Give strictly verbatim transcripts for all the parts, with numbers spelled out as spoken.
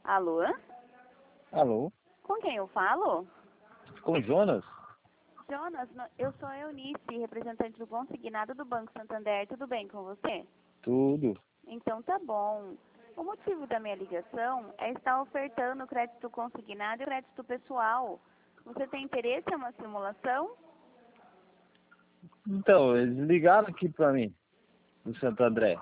Alô? Alô? Com quem eu falo? Com Jonas? Jonas, no- eu sou a Eunice, representante do consignado do Banco Santander. Tudo bem com você? Tudo. Então tá bom. O motivo da minha ligação é estar ofertando crédito consignado e crédito pessoal. Você tem interesse em uma simulação? Então, eles ligaram aqui pra mim, do Santo André.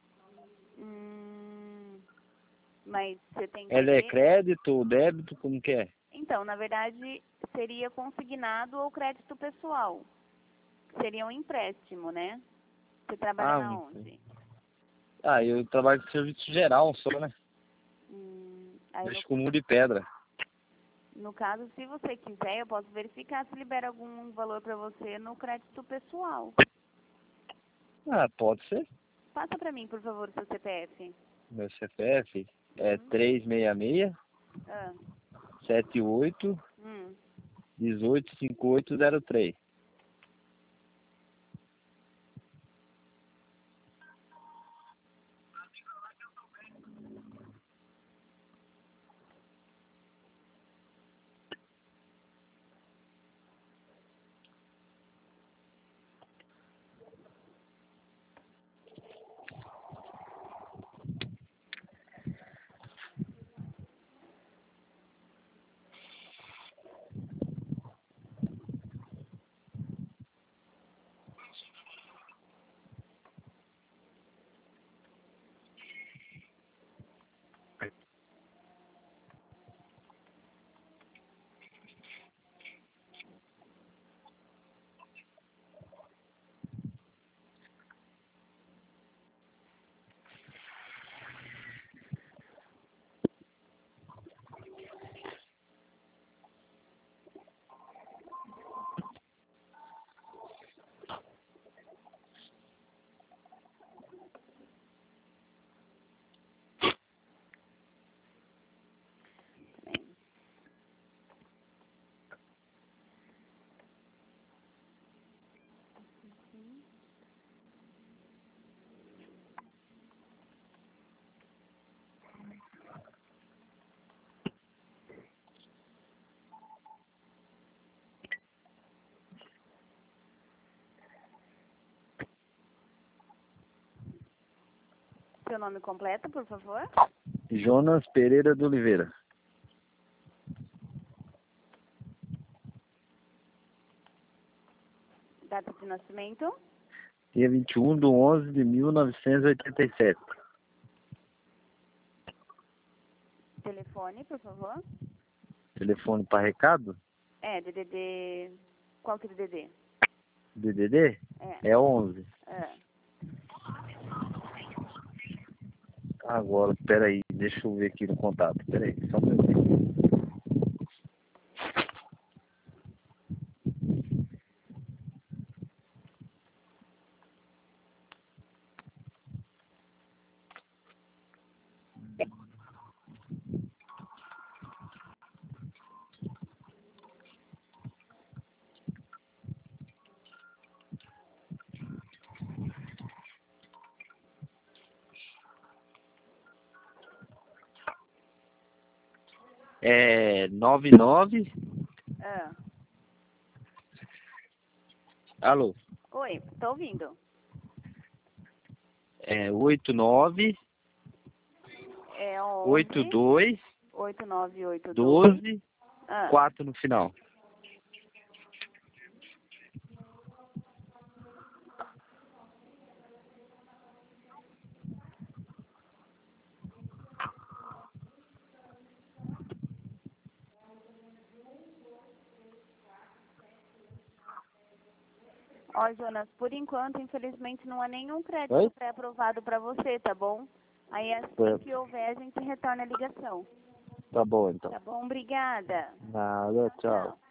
Hum, mas você tem Ela é interesse? crédito ou débito, como que é? Então, na verdade, seria consignado ou crédito pessoal. Seria um empréstimo, né? Você trabalha Ah, na um- onde? ah, eu trabalho com serviço geral só, né? Hum, aí no, Mexo com muro de pedra. no caso, se você quiser, eu posso verificar se libera algum valor para você no crédito pessoal. Ah, pode ser. Passa para mim, por favor, o seu C P F. Meu C P F é Uhum. três seis seis, Ah, sete oito, hum. um oito cinco oito zero três. Bem. Seu nome completo, por favor? Jonas Pereira de Oliveira. Data de nascimento? Dia vinte e um de onze de mil novecentos e oitenta e sete. Telefone, por favor? Telefone para recado? É, D D D... Qual que é o D D D? D D D? É. É onze. Ah. Agora, peraí, deixa eu ver aqui no contato. Peraí, só um minutinho. É nove nove. Ah. Alô? Oi, tô ouvindo. É oito nove É oito onze, dois oito nove oito dois. doze Ah. quatro no final. Ó, Jonas, por enquanto, infelizmente, não há nenhum crédito Oi? pré-aprovado para você, tá bom? Aí assim Certo. que houver, a gente retorna a ligação. Tá bom, então. Tá bom? Obrigada. Nada, tchau. Tchau.